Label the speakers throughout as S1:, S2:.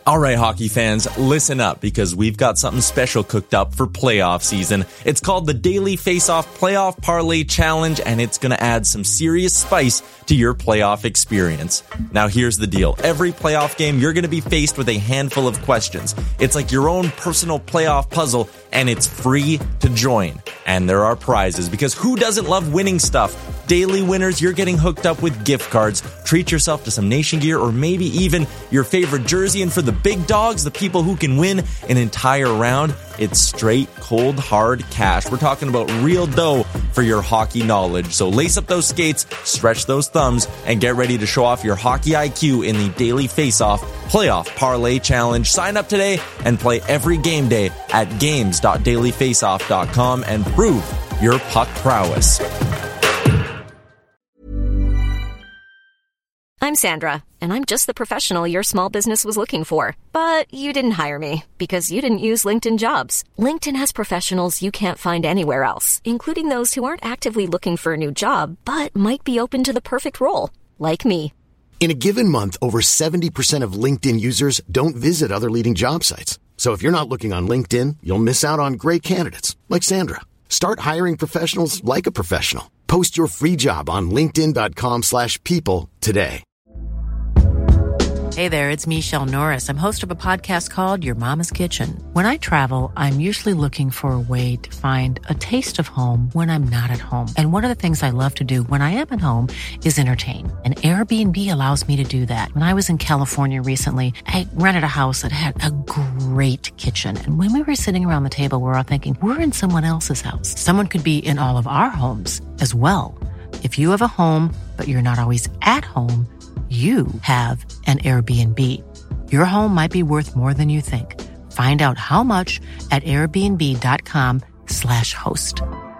S1: All right, hockey fans, listen up because we've got something special cooked up for playoff season. It's called the Daily Face-Off Playoff Parlay Challenge, and it's going to add some serious spice to your playoff experience. Now, here's the deal. Every playoff game, you're going to be faced with a handful of questions. It's like your own personal playoff puzzle, and it's free to join. And there are prizes, because who doesn't love winning stuff? Daily winners, you're getting hooked up with gift cards. Treat yourself to some Nation gear or maybe even your favorite jersey. And for the big dogs, the people who can win an entire round, it's straight, cold, hard cash. We're talking about real dough for your hockey knowledge. So lace up those skates, stretch those thumbs, and get ready to show off your hockey IQ in the Daily Face-Off Playoff Parlay Challenge. Sign up today and play every game day at games.dailyfaceoff.com and prove your puck prowess.
S2: I'm Sandra, and I'm just the professional your small business was looking for. But you didn't hire me because you didn't use LinkedIn Jobs. LinkedIn has professionals you can't find anywhere else, including those who aren't actively looking for a new job, but might be open to the perfect role, like me.
S3: In a given month, over 70% of LinkedIn users don't visit other leading job sites. So if you're not looking on LinkedIn, you'll miss out on great candidates like Sandra. Start hiring professionals like a professional. Post your free job on linkedin.com/people today.
S4: Hey there, it's Michelle Norris. I'm host of a podcast called Your Mama's Kitchen. When I travel, I'm usually looking for a way to find a taste of home when I'm not at home. And one of the things I love to do when I am at home is entertain. And Airbnb allows me to do that. When I was in California recently, I rented a house that had a great kitchen. And when we were sitting around the table, we were all thinking, we're in someone else's house. Someone could be in all of our homes as well. If you have a home, but you're not always at home, you have an Airbnb. Your home might be worth more than you think. Find out how much at airbnb.com/host.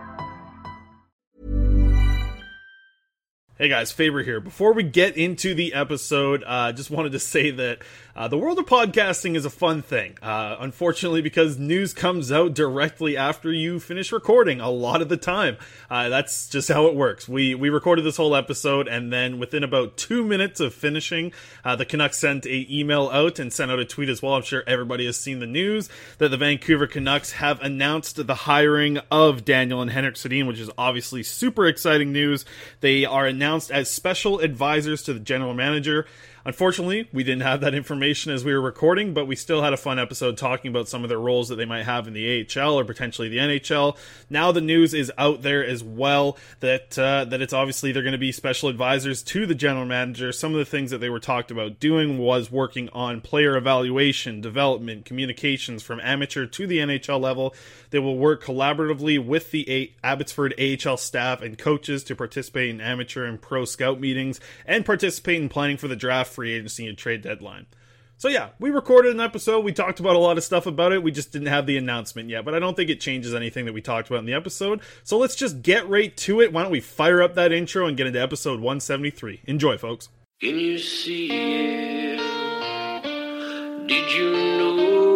S5: Hey guys, Faber here. Before we get into the episode, just wanted to say that the world of podcasting is a fun thing. Unfortunately, because news comes out directly after you finish recording a lot of the time. That's just how it works. We recorded this whole episode, and then within about 2 minutes of finishing, the Canucks sent an email out and sent out a tweet as well. I'm sure everybody has seen the news that the Vancouver Canucks have announced the hiring of Daniel and Henrik Sedin, which is obviously super exciting news. They are announced as special advisors to the general manager. Unfortunately, we didn't have that information as we were recording, but we still had a fun episode talking about some of their roles that they might have in the AHL or potentially the NHL. Now the news is out there as well that it's obviously they're going to be special advisors to the general manager. Some of the things that they were talked about doing was working on player evaluation, development, communications from amateur to the NHL level. They will work collaboratively with the Abbotsford AHL staff and coaches to participate in amateur and pro scout meetings and participate in planning for the draft, free agency, and trade deadline. So yeah, we recorded an episode. We talked about a lot of stuff about it. We just didn't have the announcement yet, but I don't think it changes anything that we talked about in the episode. So let's just get right to it. Why don't we fire up that intro and get into episode 173. Enjoy, folks.
S6: Can you see it? Did you know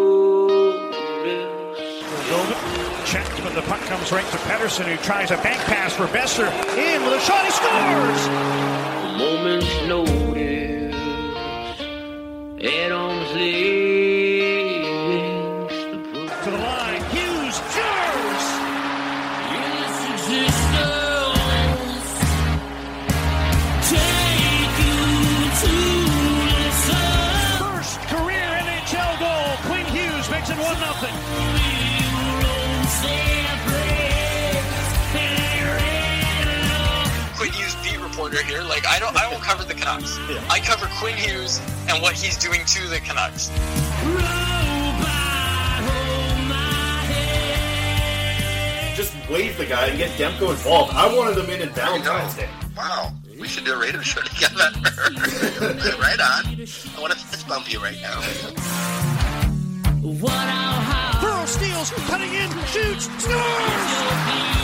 S6: this?
S7: Checked, but the puck comes right to Pettersson, who tries a bank pass for Besser. In with a shot, he scores!
S6: A moment's notice. At arm's length.
S7: To the line, Hughes scores!
S6: Yes, existence. Take you to the sun.
S7: First career NHL goal. Quinn Hughes makes it 1-0.
S8: Quinn Hughes beat reporter here. I won't cover the Canucks. Yeah. I cover Quinn Hughes and what he's doing to the Canucks.
S5: Just wave the guy and get Demko involved. I wanted him in Valentine's Day.
S8: Wow. We should do a radio show together. Right on. I want to fist bump you right now.
S7: Pearl steals, cutting in, shoots, scores!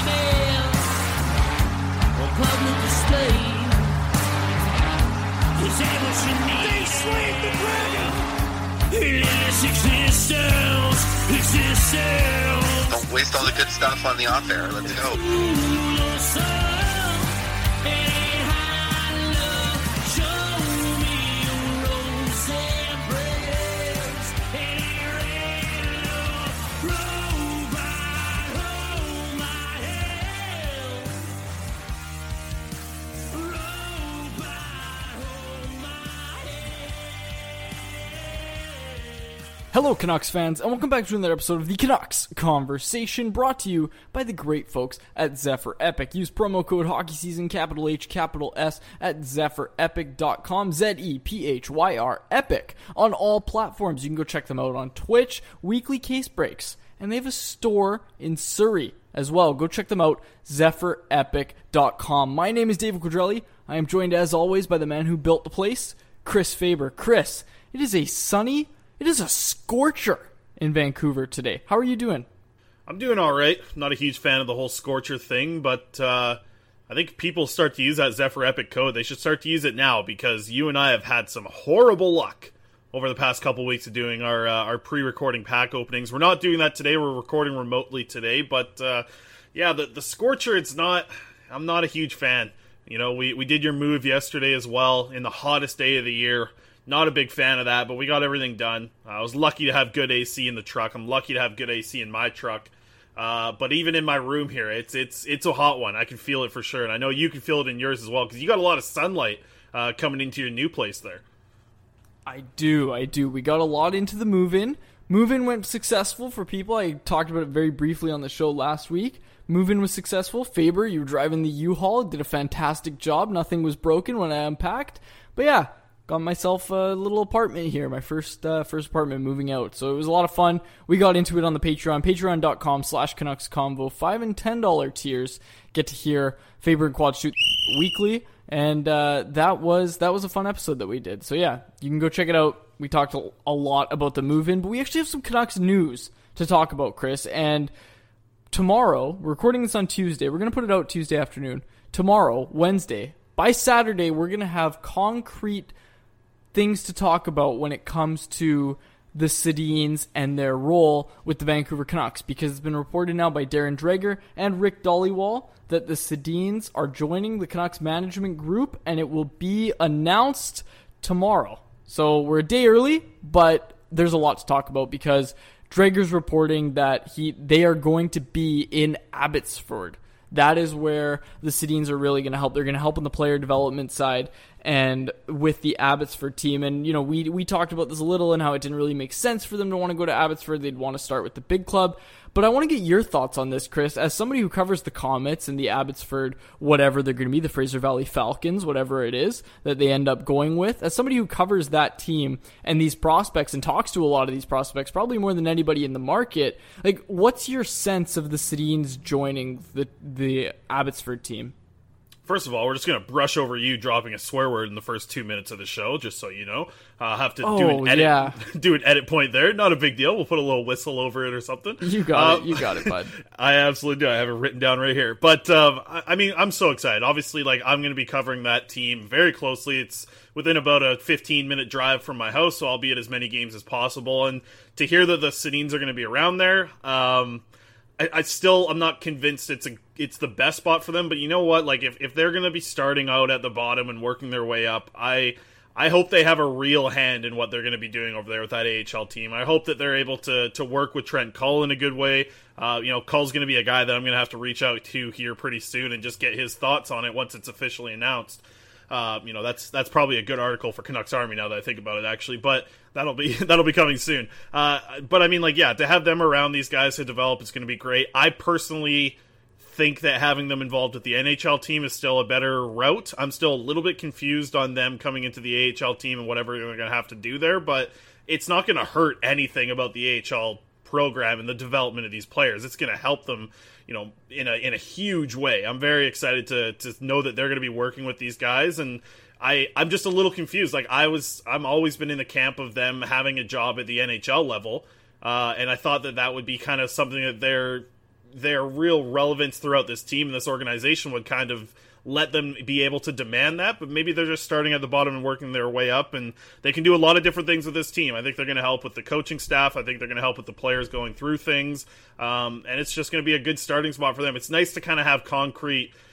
S7: They slayed the dragon!
S8: Don't waste all the good stuff on the off air. Let's go.
S9: Hello, Canucks fans, and welcome back to another episode of the Canucks Conversation, brought to you by the great folks at Zephyr Epic. Use promo code HockeySeason, capital H, capital S, at ZephyrEpic.com, Z-E-P-H-Y-R, Epic, on all platforms. You can go check them out on Twitch, weekly case breaks, and they have a store in Surrey as well. Go check them out, ZephyrEpic.com. My name is David Quadrelli. I am joined, as always, by the man who built the place, Chris Faber. Chris, it is a scorcher in Vancouver today. How are you doing?
S5: I'm doing all right. Not a huge fan of the whole scorcher thing, but I think people start to use that Zephyr Epic code. They should start to use it now, because you and I have had some horrible luck over the past couple weeks of doing our pre-recording pack openings. We're not doing that today. We're recording remotely today, but yeah, the scorcher, I'm not a huge fan. You know, we did your move yesterday as well in the hottest day of the year. Not a big fan of that, but we got everything done. I was lucky to have good AC in the truck. I'm lucky to have good AC in my truck. But even in my room here, it's a hot one. I can feel it for sure, and I know you can feel it in yours as well, because you got a lot of sunlight coming into your new place there.
S9: I do. We got a lot into the move-in. Move-in went successful for people. I talked about it very briefly on the show last week. Move-in was successful. Faber, you were driving the U-Haul, did a fantastic job. Nothing was broken when I unpacked. But yeah, got myself a little apartment here, my first apartment moving out. So it was a lot of fun. We got into it on the Patreon, patreon.com/CanucksConvo. $5 and $10 tiers get to hear Faber and Quad shoot weekly. And that was a fun episode that we did. So yeah, you can go check it out. We talked a lot about the move-in, but we actually have some Canucks news to talk about, Chris. And tomorrow, we're recording this on Tuesday. We're going to put it out Tuesday afternoon. Tomorrow, Wednesday, by Saturday, we're going to have concrete things to talk about when it comes to the Sedins and their role with the Vancouver Canucks, because it's been reported now by Darren Dreger and Rick Dhaliwal that the Sedins are joining the Canucks management group, and it will be announced tomorrow. So we're a day early, but there's a lot to talk about, because Dreger's reporting that they are going to be in Abbotsford. That is where the Sedins are really going to help. They're going to help on the player development side and with the Abbotsford team. And, you know, we talked about this a little and how it didn't really make sense for them to want to go to Abbotsford. They'd want to start with the big club. But I want to get your thoughts on this, Chris. As somebody who covers the Comets and the Abbotsford, whatever they're going to be, the Fraser Valley Falcons, whatever it is that they end up going with, as somebody who covers that team and these prospects and talks to a lot of these prospects, probably more than anybody in the market, like, what's your sense of the Sedins joining the Abbotsford team?
S5: First of all, we're just going to brush over you dropping a swear word in the first 2 minutes of the show, just so you know. I'll have to do an edit point there. Not a big deal. We'll put a little whistle over it or something.
S9: You got it, bud.
S5: I absolutely do. I have it written down right here. But, I mean, I'm so excited. Obviously, like, I'm going to be covering that team very closely. It's within about a 15-minute drive from my house, so I'll be at as many games as possible. And to hear that the Sedins are going to be around there, I'm not convinced it's the best spot for them, but you know what? Like, if they're going to be starting out at the bottom and working their way up, I hope they have a real hand in what they're going to be doing over there with that AHL team. I hope that they're able to work with Trent Cull in a good way. Cull's going to be a guy that I'm going to have to reach out to here pretty soon and just get his thoughts on it once it's officially announced. That's probably a good article for Canucks Army now that I think about it, actually, but that'll be coming soon. But I mean, like, yeah, to have them around these guys to develop is going to be great. I personally think that having them involved with the NHL team is still a better route. I'm still a little bit confused on them coming into the AHL team and whatever they're going to have to do there, but it's not going to hurt anything about the AHL program and the development of these players. It's going to help them, you know, in a huge way. I'm very excited to know that they're going to be working with these guys, and I'm just a little confused. Like, I'm always been in the camp of them having a job at the NHL level, and I thought that would be kind of something that their real relevance throughout this team and this organization would kind of let them be able to demand that, but maybe they're just starting at the bottom and working their way up, and they can do a lot of different things with this team. I think they're going to help with the coaching staff. I think they're going to help with the players going through things, and it's just going to be a good starting spot for them. It's nice to kind of have concrete,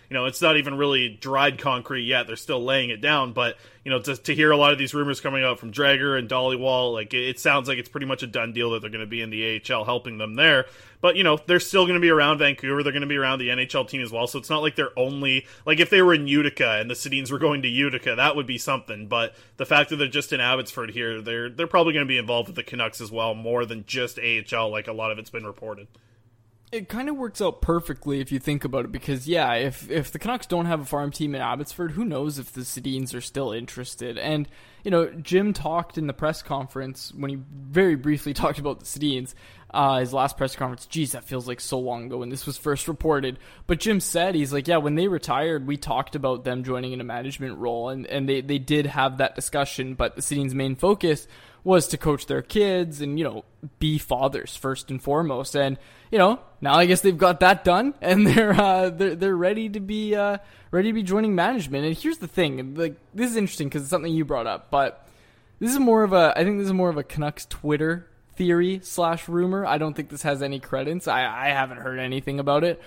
S5: it's not even really dried concrete yet. They're still laying it down, but to hear a lot of these rumors coming out from Drager and Dollywall, like it sounds like it's pretty much a done deal that they're going to be in the AHL helping them there. But they're still going to be around Vancouver. They're going to be around the NHL team as well. So it's not like they're only like if they were in Utica and the Sedins were going to Utica, that would be something. But the fact that they're just in Abbotsford here, they're probably going to be involved with the Canucks as well, more than just AHL, like a lot of it's been reported.
S9: It kind of works out perfectly if you think about it, because if the Canucks don't have a farm team in Abbotsford, who knows if the Sedins are still interested. And Jim talked in the press conference when he very briefly talked about the Sedins, his last press conference. Geez, that feels like so long ago when this was first reported. But Jim said, he's like, when they retired, we talked about them joining in a management role, and they did have that discussion, but the Sedins' main focus was to coach their kids and, be fathers first and foremost. And, now I guess they've got that done, and they're ready to be joining management. And here's the thing, like, this is interesting because it's something you brought up, but I think this is more of a Canucks Twitter theory / rumor. I don't think this has any credence. I haven't heard anything about it.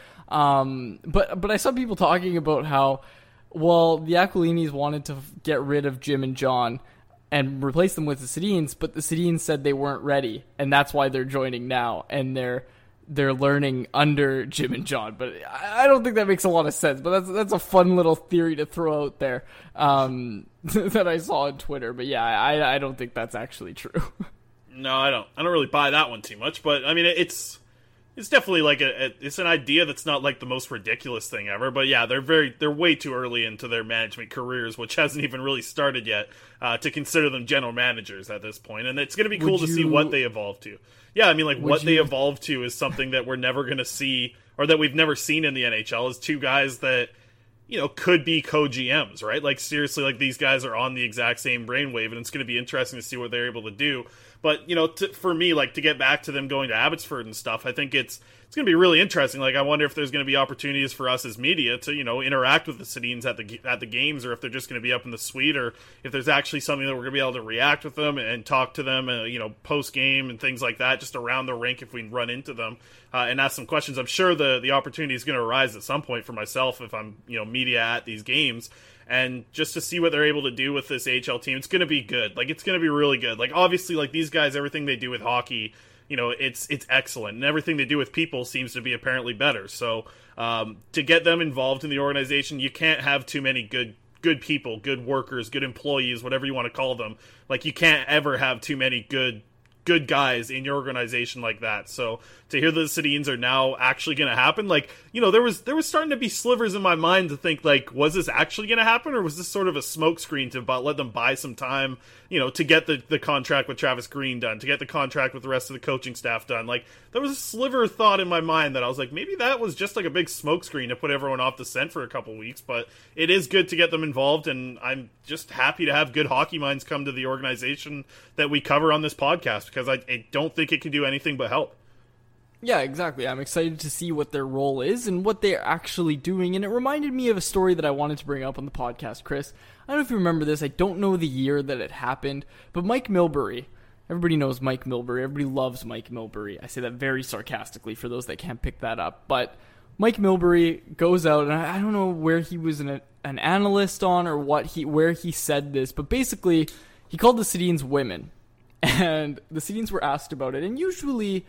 S9: But I saw people talking about how, the Aquilinis wanted to get rid of Jim and John and replace them with the Sedins, but the Sedins said they weren't ready, and that's why they're joining now, and they're learning under Jim and John. But I don't think that makes a lot of sense, but that's a fun little theory to throw out there that I saw on Twitter. But I don't think that's actually true.
S5: No, I don't really buy that one too much, but I mean, it's definitely like it's an idea that's not like the most ridiculous thing ever, but they're way too early into their management careers, which hasn't even really started yet, to consider them general managers at this point. And it's going to be cool to see what they evolve to. Yeah, I mean, like what they evolve to is something that we're never going to see, or that we've never seen in the NHL, is two guys that, could be co-GMs, right? Like seriously, like these guys are on the exact same brainwave, and it's going to be interesting to see what they're able to do. But, for me, like, to get back to them going to Abbotsford and stuff, I think it's going to be really interesting. Like, I wonder if there's going to be opportunities for us as media to, interact with the Sedins at the games, or if they're just going to be up in the suite, or if there's actually something that we're going to be able to react with them and talk to them, post-game and things like that, just around the rink if we run into them, and ask some questions. I'm sure the opportunity is going to arise at some point for myself if I'm, media at these games. And just to see what they're able to do with this AHL team, it's going to be good. Like, it's going to be really good. Like, obviously, like, these guys, everything they do with hockey, it's excellent. And everything they do with people seems to be apparently better. So, to get them involved in the organization, you can't have too many good people, good workers, good employees, whatever you want to call them. Like, you can't ever have too many good guys in your organization like that. So to hear the Sedins are now actually going to happen, like, there was starting to be slivers in my mind to think, like, was this actually going to happen, or was this sort of a smokescreen to let them buy some time, to get the contract with Travis Green done, to get the contract with the rest of the coaching staff done. Like, there was a sliver of thought in my mind that I was like, maybe that was just like a big smokescreen to put everyone off the scent for a couple weeks. But it is good to get them involved, and I'm just happy to have good hockey minds come to the organization that we cover on this podcast, because I don't think it can do anything but help.
S9: Yeah, exactly. I'm excited to see what their role is and what they're actually doing. And it reminded me of a story that I wanted to bring up on the podcast, Chris. I don't know if you remember this. I don't know the year that it happened, but Mike Milbury. Everybody knows Mike Milbury. Everybody loves Mike Milbury. I say that very sarcastically for those that can't pick that up. But Mike Milbury goes out, and I don't know where he was an analyst on or where he said this, but basically he called the Sedins women. And the Sedins were asked about it. And usually,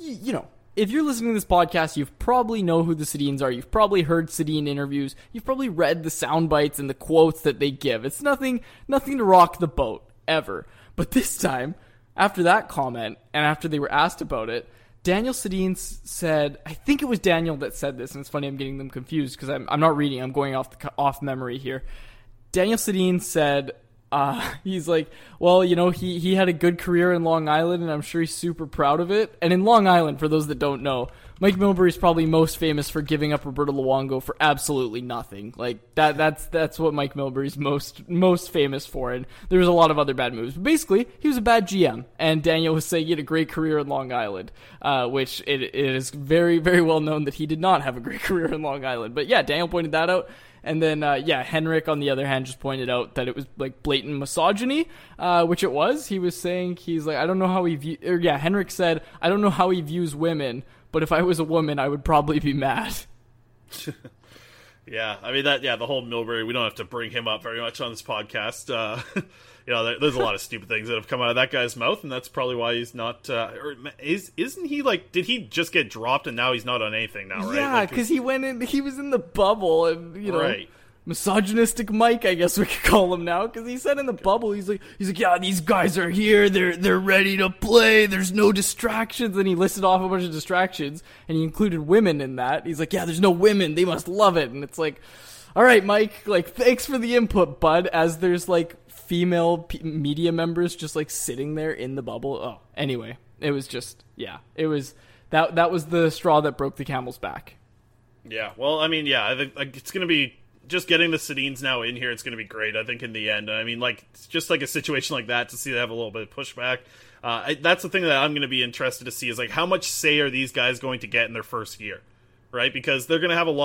S9: if you're listening to this podcast, you probably know who the Sedins are. You've probably heard Sedin interviews. You've probably read the sound bites and the quotes that they give. It's nothing to rock the boat, ever. But this time, after that comment, and after they were asked about it, Daniel Sedin said, I think it was Daniel that said this, and it's funny I'm getting them confused because I'm not reading, I'm going off memory here. Daniel Sedin said, he's like, well, he had a good career in Long Island, and I'm sure he's super proud of it. And in Long Island, for those that don't know, Mike Milbury is probably most famous for giving up Roberto Luongo for absolutely nothing. Like that's what Mike Milbury's most famous for. And there was a lot of other bad moves. But basically, he was a bad GM, and Daniel was saying he had a great career in Long Island, which it is very, very well known that he did not have a great career in Long Island. But yeah, Daniel pointed that out. And then, Henrik, on the other hand, just pointed out that it was, like, blatant misogyny, which it was. He was saying, he's like, I don't know how he Henrik said, I don't know how he views women, but if I was a woman, I would probably be mad.
S5: Yeah, I mean the whole Milbury, we don't have to bring him up very much on this podcast. There's a lot of stupid things that have come out of that guy's mouth, and that's probably why he's not. Isn't he like? Did he just get dropped and now he's not on anything now? Right?
S9: Yeah, because he went in. He was in the bubble, and
S5: right.
S9: Misogynistic Mike, I guess we could call him now, because he said in the bubble, he's like, yeah, these guys are here, they're ready to play, there's no distractions, and he listed off a bunch of distractions, and he included women in that. He's like, yeah, there's no women, they must love it, and it's like, all right, Mike, like, thanks for the input, bud, as there's, like, female media members just, like, sitting there in the bubble. Oh, anyway, it was just, yeah, it was, that was the straw that broke the camel's back.
S5: Yeah, well, I mean, yeah, I think like, it's going to be, just getting the Sedins now in here, it's going to be great, I think, in the end. I mean, like, it's just like a situation like that to see they have a little bit of pushback. That's the thing that I'm going to be interested to see is, like, how much say are these guys going to get in their first year, right? Because they're going to have a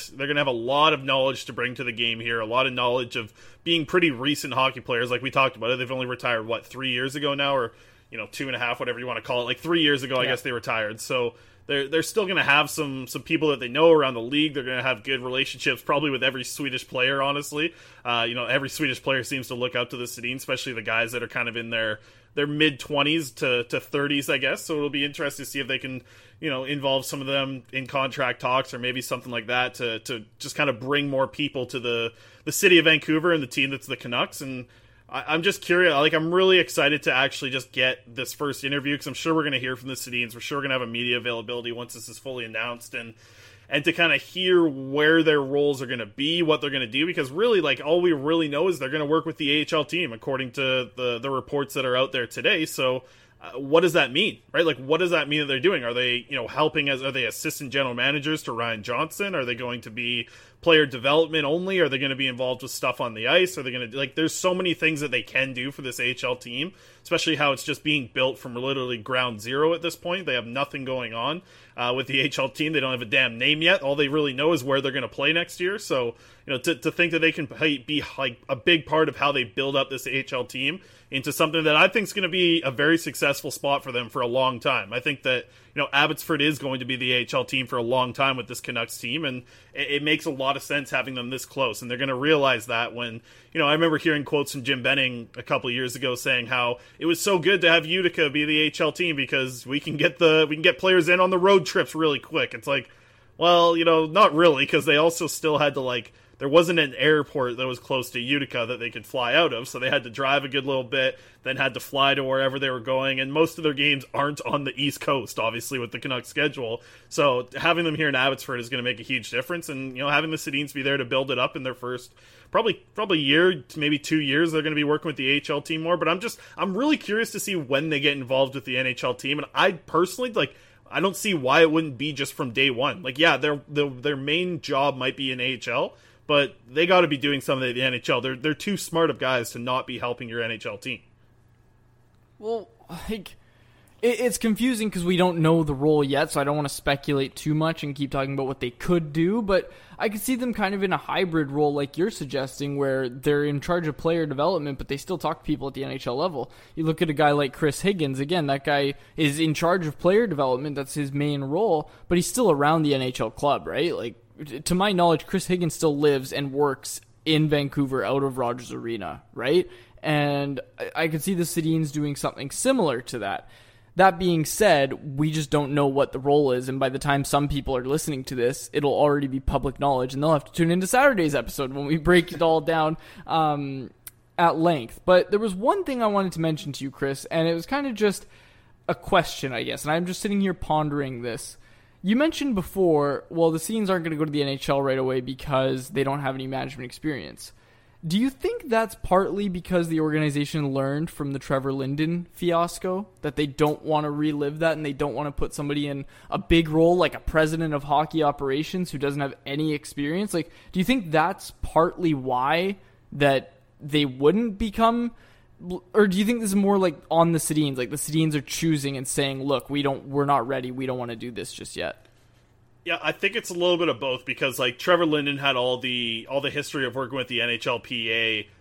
S5: lot of knowledge to bring to the game here, a lot of knowledge of being pretty recent hockey players, like we talked about it. They've only retired, 3 years ago now, or, 2.5, whatever you want to call it. Like, 3 years ago, I guess they retired, so they're still going to have some people that they know around the league. They're going to have good relationships, probably with every Swedish player, honestly. Every Swedish player seems to look up to the Sedin, especially the guys that are kind of in their mid-20s to 30s, I guess. So it'll be interesting to see if they can, involve some of them in contract talks or maybe something like that to just kind of bring more people to the city of Vancouver and the team that's the Canucks. And I'm just curious. Like, I'm really excited to actually just get this first interview because I'm sure we're going to hear from the Sedins. We're sure we're going to have a media availability once this is fully announced, and to kind of hear where their roles are going to be, what they're going to do. Because really, like, all we really know is they're going to work with the AHL team, according to the reports that are out there today. So, what does that mean, right? Like, what does that mean that they're doing? Are they, helping are they assistant general managers to Ryan Johnson? Are they going to be player development only? Are they going to be involved with stuff on the ice? Are they going to, like, there's so many things that they can do for this AHL team, especially how it's just being built from literally ground zero at this point. They have nothing going on with the AHL team. They don't have a damn name yet. All they really know is where they're going to play next year. So, to think that they can be like a big part of how they build up this AHL team into something that I think is going to be a very successful spot for them for a long time. I think that, Abbotsford is going to be the AHL team for a long time with this Canucks team, and it makes a lot of sense having them this close, and they're going to realize that when, I remember hearing quotes from Jim Benning a couple of years ago saying how it was so good to have Utica be the AHL team because we can get players in on the road trips really quick. It's like, well, not really, because they also still had to, there wasn't an airport that was close to Utica that they could fly out of, so they had to drive a good little bit, then had to fly to wherever they were going, and most of their games aren't on the East Coast, obviously, with the Canucks schedule. So having them here in Abbotsford is going to make a huge difference, and, having the Sedins be there to build it up in their first probably year, maybe 2 years, they're going to be working with the AHL team more, but I'm really curious to see when they get involved with the NHL team, and I personally, I don't see why it wouldn't be just from day one. Their main job might be in AHL, but they got to be doing something at the NHL. They're too smart of guys to not be helping your NHL team.
S9: Well, it's confusing because we don't know the role yet, so I don't want to speculate too much and keep talking about what they could do, but I could see them kind of in a hybrid role like you're suggesting, where they're in charge of player development, but they still talk to people at the NHL level. You look at a guy like Chris Higgins, again, that guy is in charge of player development, that's his main role, but he's still around the NHL club, right? To my knowledge, Chris Higgins still lives and works in Vancouver out of Rogers Arena, right? And I could see the Sedins doing something similar to that. That being said, we just don't know what the role is, and by the time some people are listening to this, it'll already be public knowledge, and they'll have to tune into Saturday's episode when we break it all down at length. But there was one thing I wanted to mention to you, Chris, and it was kind of just a question, I guess, and I'm just sitting here pondering this. You mentioned before, well, the Sedins aren't going to go to the NHL right away because they don't have any management experience. Do you think that's partly because the organization learned from the Trevor Linden fiasco, that they don't want to relive that and they don't want to put somebody in a big role like a president of hockey operations who doesn't have any experience? Do you think that's partly why that they wouldn't become, or do you think this is more on the Sedins, the Sedins are choosing and saying, look, we're not ready, we don't want to do this just yet?
S5: Yeah, I think it's a little bit of both because Trevor Linden had all the history of working with the NHLPA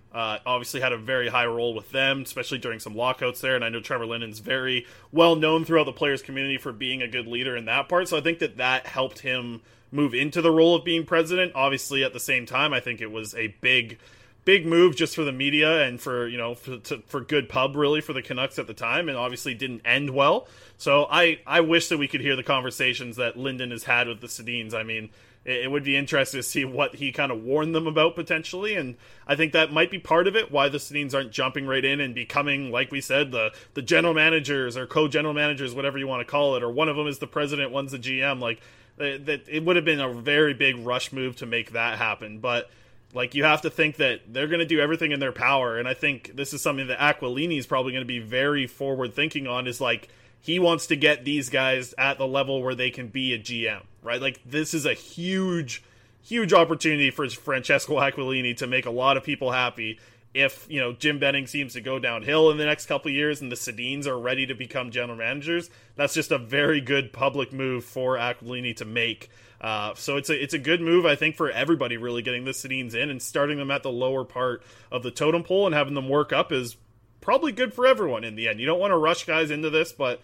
S5: obviously had a very high role with them, especially during some lockouts there. And I know Trevor Linden's very well known throughout the players community for being a good leader in that part. So I think that helped him move into the role of being president. Obviously, at the same time, I think it was a big move just for the media and for, for good pub, really, for the Canucks at the time, and obviously didn't end well. So I wish that we could hear the conversations that Linden has had with the Sedins. I mean, it would be interesting to see what he kind of warned them about potentially, and I think that might be part of it, why the Sedins aren't jumping right in and becoming, like we said, the general managers or co-general managers, whatever you want to call it, or one of them is the president, one's the GM. Like, that it would have been a very big rush move to make that happen, but like, you have to think that they're going to do everything in their power, and I think this is something that Aquilini is probably going to be very forward thinking on, is like, he wants to get these guys at the level where they can be a GM, right? Like, this is a huge opportunity for Francesco Aquilini to make a lot of people happy. If, Jim Benning seems to go downhill in the next couple of years and the Sedins are ready to become general managers, that's just a very good public move for Aquilini to make. So it's a good move, I think, for everybody really getting the Sedins in, and starting them at the lower part of the totem pole and having them work up is probably good for everyone in the end. You don't want to rush guys into this, but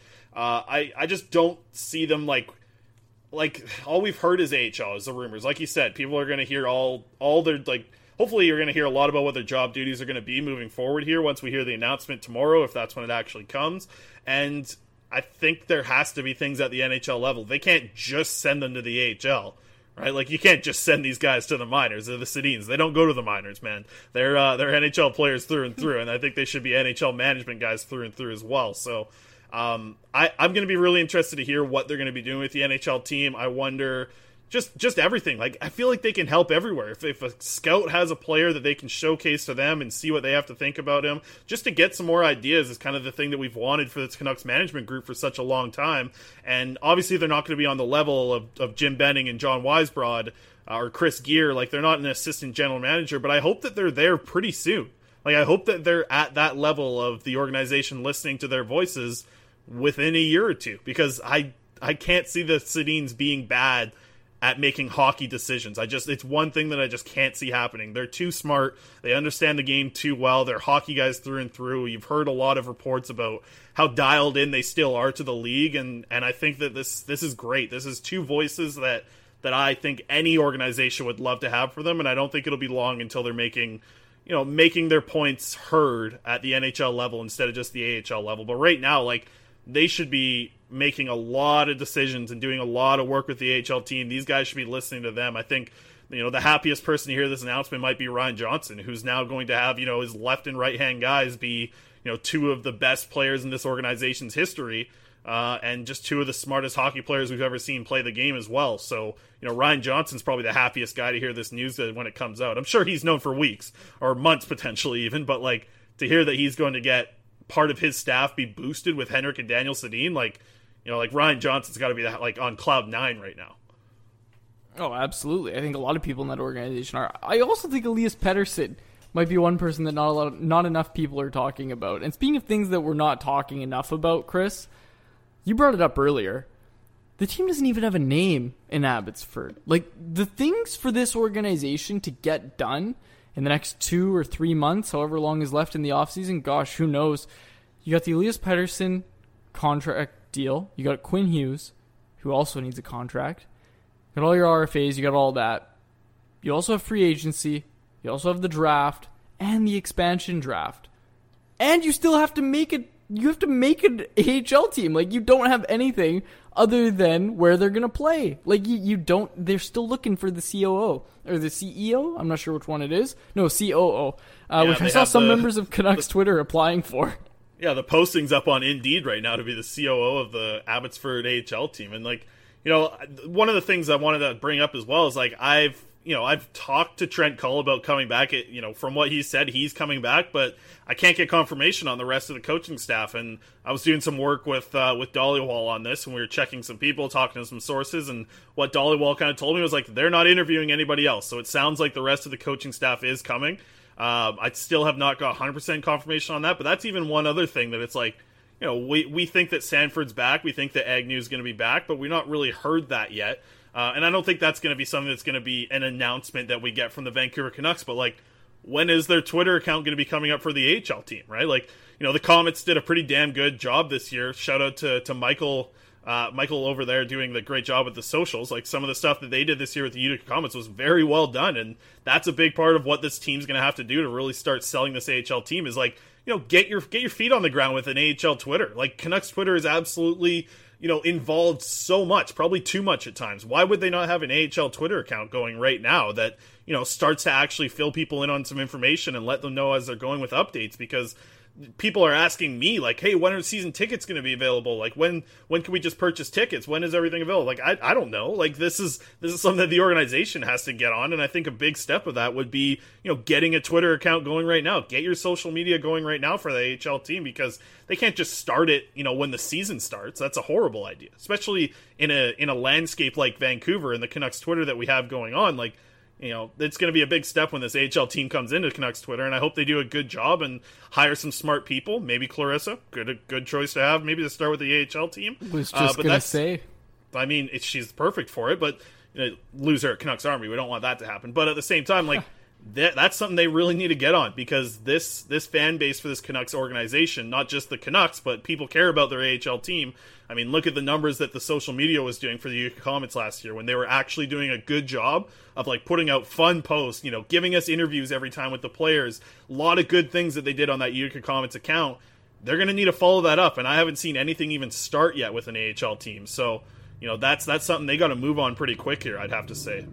S5: I just don't see them like all we've heard is AHL, is the rumors. Like you said, people are going to hear all their, like, hopefully you're going to hear a lot about what their job duties are going to be moving forward here once we hear the announcement tomorrow, if that's when it actually comes. And I think there has to be things at the NHL level. They can't just send them to the AHL, right? Like, you can't just send these guys to the minors. They're the Sedins. They don't go to the minors, man. They're NHL players through and through, and I think they should be NHL management guys through and through as well. So I'm going to be really interested to hear what they're going to be doing with the NHL team. I wonder just everything. Like, I feel like they can help everywhere. If a scout has a player that they can showcase to them and see what they have to think about him, just to get some more ideas, is kind of the thing that we've wanted for this Canucks management group for such a long time. And obviously they're not going to be on the level of Jim Benning and John Weisbrod or Chris Gear. Like, they're not an assistant general manager, but I hope that they're there pretty soon. Like, I hope that they're at that level of the organization listening to their voices within a year or two, because I can't see the Sedins being bad at making hockey decisions. It's one thing that I just can't see happening. They're too smart. They understand the game too well. They're hockey guys through and through. You've heard a lot of reports about how dialed in they still are to the league, and I think that this is great. This is two voices that I think any organization would love to have for them, and I don't think it'll be long until they're making their points heard at the NHL level instead of just the AHL level. But right now, like, they should be making a lot of decisions and doing a lot of work with the AHL team. These guys should be listening to them. I think, the happiest person to hear this announcement might be Ryan Johnson, who's now going to have, his left and right hand guys be, two of the best players in this organization's history, and just two of the smartest hockey players we've ever seen play the game as well. So, Ryan Johnson's probably the happiest guy to hear this news when it comes out. I'm sure he's known for weeks or months potentially even, but like, to hear that he's going to get part of his staff be boosted with Henrik and Daniel Sedin, like Ryan Johnson's got to be like on cloud 9 right now.
S9: Oh, absolutely. I think a lot of people in that organization are. I also think Elias Pettersson might be one person that not enough people are talking about. And speaking of things that we're not talking enough about, Chris, you brought it up earlier. The team doesn't even have a name in Abbotsford. Like, the things for this organization to get done in the next 2 or 3 months, however long is left in the offseason, gosh, who knows? You got the Elias Pettersson contract deal. You got Quinn Hughes, who also needs a contract. You got all your RFAs. You got all that. You also have free agency. You also have the draft and the expansion draft. And you still have to make it. You have to make an AHL team. Like, you don't have anything other than where they're going to play. Like, you don't, they're still looking for the COO, or the CEO, I'm not sure which one it is. No, COO, which I saw some members of Canucks Twitter applying for.
S5: Yeah, the posting's up on Indeed right now to be the COO of the Abbotsford AHL team. And, like, one of the things I wanted to bring up as well is, like, I've talked to Trent Cull about coming back. From what he said, he's coming back, but I can't get confirmation on the rest of the coaching staff. And I was doing some work with Dollywall on this, and we were checking some people, talking to some sources, and what Dollywall kind of told me was, like, they're not interviewing anybody else. So it sounds like the rest of the coaching staff is coming. I still have not got 100% confirmation on that, but that's even one other thing that it's like, we think that Sanford's back, we think that Agnew's going to be back, but we've not really heard that yet. And I don't think that's going to be something that's going to be an announcement that we get from the Vancouver Canucks, but, like, when is their Twitter account going to be coming up for the AHL team, right? Like, you know, the Comets did a pretty damn good job this year. Shout out to Michael over there doing the great job with the socials. Like, some of the stuff that they did this year with the Utica Comets was very well done, and that's a big part of what this team's going to have to do to really start selling this AHL team is, like, you know, get your feet on the ground with an AHL Twitter. Like, Canucks Twitter is absolutely, you know, involved so much, probably too much at times. Why would they not have an AHL Twitter account going right now that, you know, starts to actually fill people in on some information and let them know as they're going with updates? Because people are asking me, like, hey, when are season tickets going to be available? Like, when can we just purchase tickets? When is everything available? Like, I don't know. Like, this is something that the organization has to get on, and I think a big step of that would be, you know, getting a Twitter account going right now. Get your social media going right now for the AHL team, because they can't just start it, you know, when the season starts. That's a horrible idea, especially in a landscape like Vancouver and the Canucks Twitter that we have going on. Like, you know, it's going to be a big step when this AHL team comes into Canucks Twitter, and I hope they do a good job and hire some smart people. Maybe Clarissa, good choice to have. Maybe to start with the AHL team.
S9: I was just going to say.
S5: I mean, she's perfect for it, but, you know, lose her at Canucks Army. We don't want that to happen. But at the same time, like, that's something they really need to get on, because this fan base for this Canucks organization, not just the Canucks, but people care about their AHL team. I mean, look at the numbers that the social media was doing for the Utica Comets last year, when they were actually doing a good job of, like, putting out fun posts, you know, giving us interviews every time with the players. A lot of good things that they did on that Utica Comets account. They're going to need to follow that up, and I haven't seen anything even start yet with an AHL team. So, you know, that's something they got to move on pretty quick here, I'd have to say.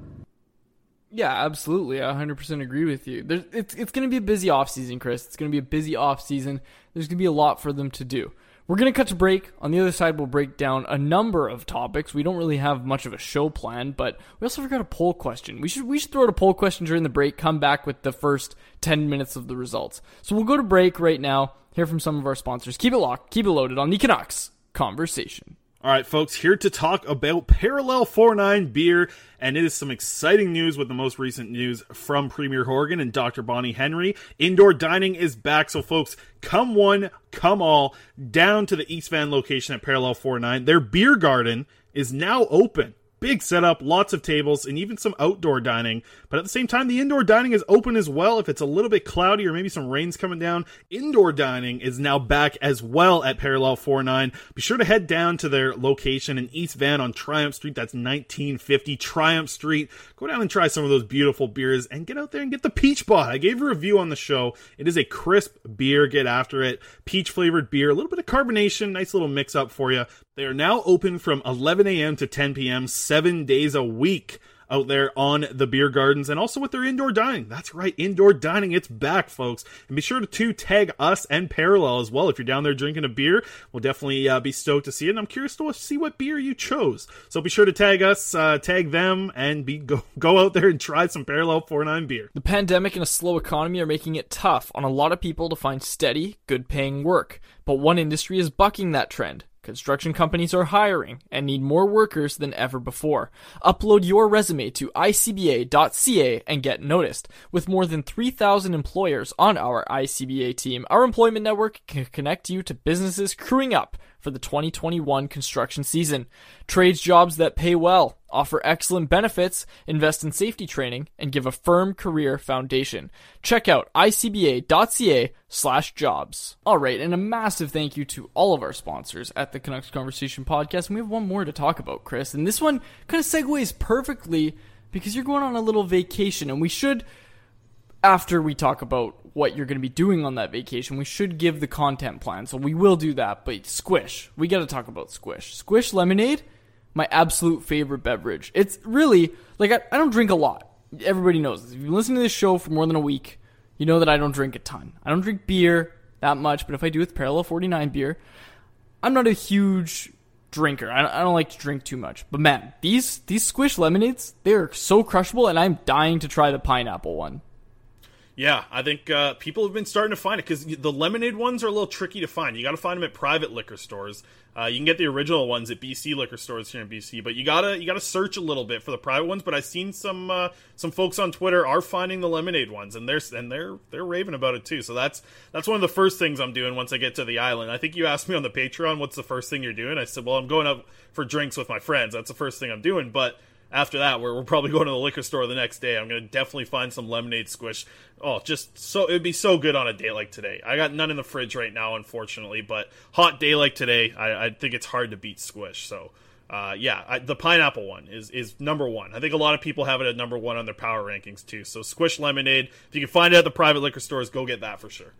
S9: Yeah, absolutely. I 100% agree with you. It's going to be a busy offseason, Chris. It's going to be a busy offseason. There's going to be a lot for them to do. We're going to cut to break. On the other side, we'll break down a number of topics. We don't really have much of a show planned, but we also forgot a poll question. We should throw out a poll question during the break, come back with the first 10 minutes of the results. So we'll go to break right now, hear from some of our sponsors. Keep it locked, keep it loaded on the Canucks Conversation.
S5: All right, folks, here to talk about Parallel 49 beer, and it is some exciting news with the most recent news from Premier Horgan and Dr. Bonnie Henry. Indoor dining is back, so folks, come one, come all, down to the East Van location at Parallel 49. Their beer garden is now open. Big setup, lots of tables, and even some outdoor dining. But at the same time, the indoor dining is open as well. If it's a little bit cloudy or maybe some rain's coming down, indoor dining is now back as well at Parallel 49. Be sure to head down to their location in East Van on Triumph Street. That's 1950 Triumph Street. Go down and try some of those beautiful beers and get out there and get the Peach Bot. I gave a review on the show. It is a crisp beer. Get after it. Peach flavored beer, a little bit of carbonation, nice little mix up for you. They are now open from 11 a.m. to 10 p.m., 7 days a week out there on the beer gardens, and also with their indoor dining. That's right, indoor dining, it's back, folks. And be sure to tag us and Parallel as well. If you're down there drinking a beer, we'll definitely be stoked to see it, and I'm curious to see what beer you chose. So be sure to tag us, tag them, and go out there and try some Parallel 49 beer.
S9: The pandemic and a slow economy are making it tough on a lot of people to find steady, good-paying work. But one industry is bucking that trend. Construction companies are hiring and need more workers than ever before. Upload your resume to icba.ca and get noticed. With more than 3,000 employers on our ICBA team, our employment network can connect you to businesses crewing up for the 2021 construction season. Trades jobs that pay well, offer excellent benefits, invest in safety training, and give a firm career foundation. Check out icba.ca/jobs. All right, and a massive thank you to all of our sponsors at the Canucks Conversation podcast. And we have one more to talk about, Chris, and this one kind of segues perfectly because you're going on a little vacation, and we should, after we talk about what you're going to be doing on that vacation, we should give the content plan. So we will do that. But Squish, we got to talk about Squish. Squish Lemonade, my absolute favorite beverage. It's really, like, I don't drink a lot. Everybody knows this. If you listen to this show for more than a week, you know that I don't drink a ton. I don't drink beer that much, but if I do with Parallel 49 beer, I'm not a huge drinker. I don't like to drink too much. But man, these Squish Lemonades, they're so crushable, and I'm dying to try the pineapple one.
S5: Yeah, I think people have been starting to find it, because the lemonade ones are a little tricky to find. You got to find them at private liquor stores. You can get the original ones at BC liquor stores here in BC, but you gotta search a little bit for the private ones. But I've seen some folks on Twitter are finding the lemonade ones, and they're raving about it too. So that's one of the first things I'm doing once I get to the island. I think you asked me on the Patreon, what's the first thing you're doing? I said, well, I'm going out for drinks with my friends. That's the first thing I'm doing. But after that, we're probably going to the liquor store the next day. I'm going to definitely find some lemonade squish. Oh, just so, it'd be so good on a day like today. I got none in the fridge right now, unfortunately, but hot day like today, I think it's hard to beat squish. So, the pineapple one is number one. I think a lot of people have it at number one on their power rankings too. So squish lemonade, if you can find it at the private liquor stores, go get that for sure.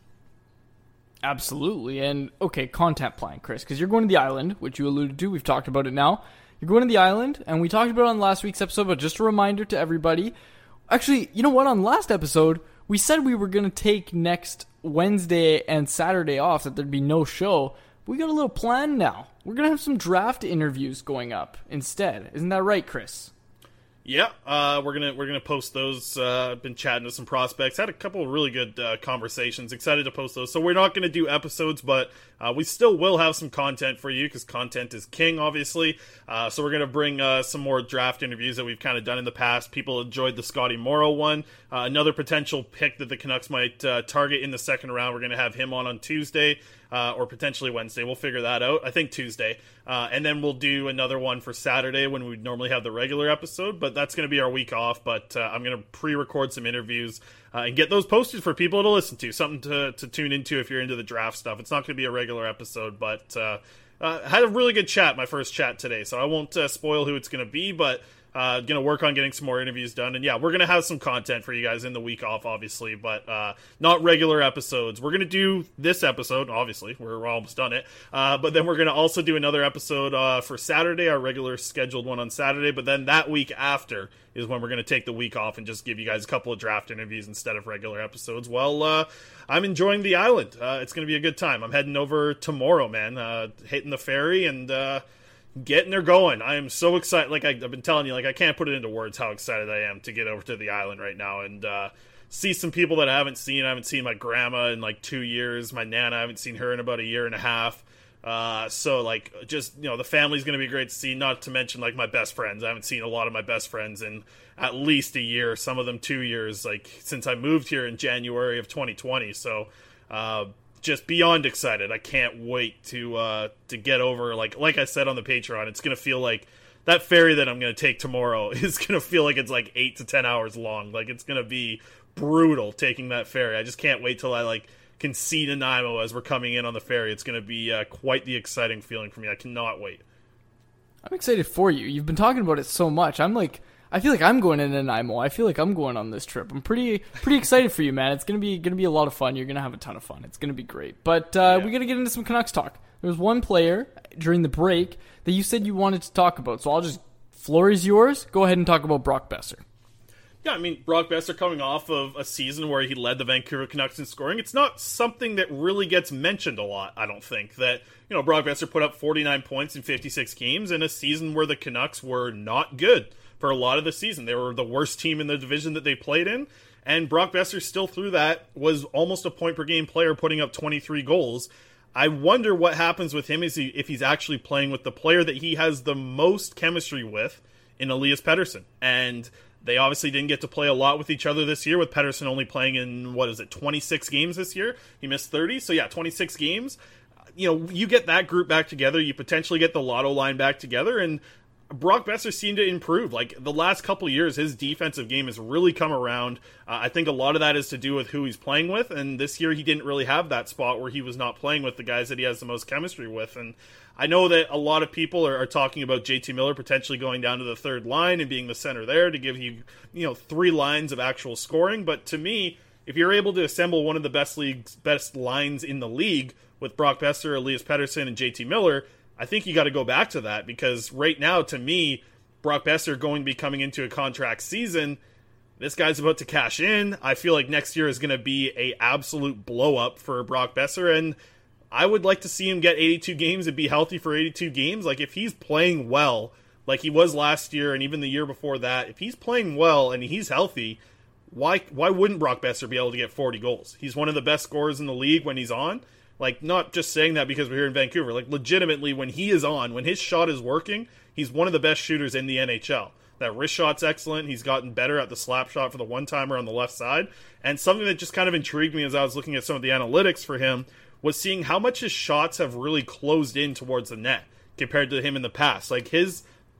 S9: Absolutely. And okay, content plan, Chris, because you're going to the island, which you alluded to. We've talked about it now. You're going to the island, and we talked about it on last week's episode, but just a reminder to everybody. Actually, you know what? On last episode, we said we were going to take next Wednesday and Saturday off, that there'd be no show. We got a little plan now. We're going to have some draft interviews going up instead. Isn't that right, Chris?
S5: Yeah, we're gonna post those. Been chatting to some prospects. Had a couple of really good conversations. Excited to post those. So we're not gonna do episodes, but we still will have some content for you because content is king, obviously. So we're gonna bring some more draft interviews that we've kind of done in the past. People enjoyed the Scotty Morrow one. Another potential pick that the Canucks might target in the second round. We're gonna have him on Tuesday. Or potentially Wednesday. We'll figure that out. I think Tuesday. And then we'll do another one for Saturday when we normally have the regular episode. But that's going to be our week off. But I'm going to pre-record some interviews and get those posted for people to listen to. Something to tune into if you're into the draft stuff. It's not going to be a regular episode. But had a really good chat, my first chat today. So I won't spoil who it's going to be. But going to work on getting some more interviews done. And yeah, we're going to have some content for you guys in the week off, obviously, but not regular episodes. We're going to do this episode, obviously. We're almost done it. But then we're going to also do another episode for Saturday, our regular scheduled one on Saturday. But then that week after is when we're going to take the week off and just give you guys a couple of draft interviews instead of regular episodes. Well, I'm enjoying the island. It's going to be a good time. I'm heading over tomorrow, man. Hitting the ferry and getting her going. I am so excited. Like I've been telling you, like I can't put it into words how excited I am to get over to the island right now and see some people that I haven't seen. I haven't seen my grandma in like 2 years. My Nana, I haven't seen her in about a year and a half. So like just, the family's going to be great to see, not to mention like my best friends. I haven't seen a lot of my best friends in at least a year, some of them 2 years, like since I moved here in January of 2020. So, just beyond excited. I can't wait to get over. Like I said on the Patreon, it's gonna feel like that ferry that I'm gonna take tomorrow is gonna feel like it's like 8 to 10 hours long. Like it's gonna be brutal taking that ferry. I just can't wait till I can see Nanaimo as we're coming in on the ferry. It's gonna be quite the exciting feeling for me. I cannot wait.
S9: I'm excited for you. You've been talking about it so much. I feel like I'm going to Nanaimo. I feel like I'm going on this trip. I'm pretty excited for you, man. It's gonna be a lot of fun. You're gonna have a ton of fun. It's gonna be great. But we gotta get into some Canucks talk. There was one player during the break that you said you wanted to talk about, so I'll just floor is yours. Go ahead and talk about Brock Boeser.
S5: Yeah, I mean, Brock Boeser coming off of a season where he led the Vancouver Canucks in scoring. It's not something that really gets mentioned a lot, I don't think. That, Brock Boeser put up 49 points in 56 games in a season where the Canucks were not good for a lot of the season. They were the worst team in the division that they played in. And Brock Boeser still through that was almost a point-per-game player putting up 23 goals. I wonder what happens with him if he's actually playing with the player that he has the most chemistry with in Elias Pettersson. And they obviously didn't get to play a lot with each other this year, with Pettersson only playing in, 26 games this year? He missed 30, so yeah, 26 games. You get that group back together, you potentially get the Lotto line back together, and Brock Boeser seemed to improve. Like, the last couple of years, his defensive game has really come around. I think a lot of that is to do with who he's playing with, and this year he didn't really have that spot where he was not playing with the guys that he has the most chemistry with. And I know that a lot of people are talking about JT Miller potentially going down to the third line and being the center there to give you, 3 lines of actual scoring. But to me, if you're able to assemble one of the best lines in the league with Brock Boeser, Elias Pettersson, and JT Miller, I think you got to go back to that, because right now, to me, Brock Boeser going to be coming into a contract season. This guy's about to cash in. I feel like next year is going to be a absolute blow up for Brock Boeser, and I would like to see him get 82 games and be healthy for 82 games. Like, if he's playing well, like he was last year and even the year before that, if he's playing well and he's healthy, why wouldn't Brock Boeser be able to get 40 goals? He's one of the best scorers in the league when he's on. Like, not just saying that because we're here in Vancouver. Like, legitimately, when he is on, when his shot is working, he's one of the best shooters in the NHL. That wrist shot's excellent. He's gotten better at the slap shot for the one-timer on the left side. And something that just kind of intrigued me as I was looking at some of the analytics for him was seeing how much his shots have really closed in towards the net compared to him in the past. Like, his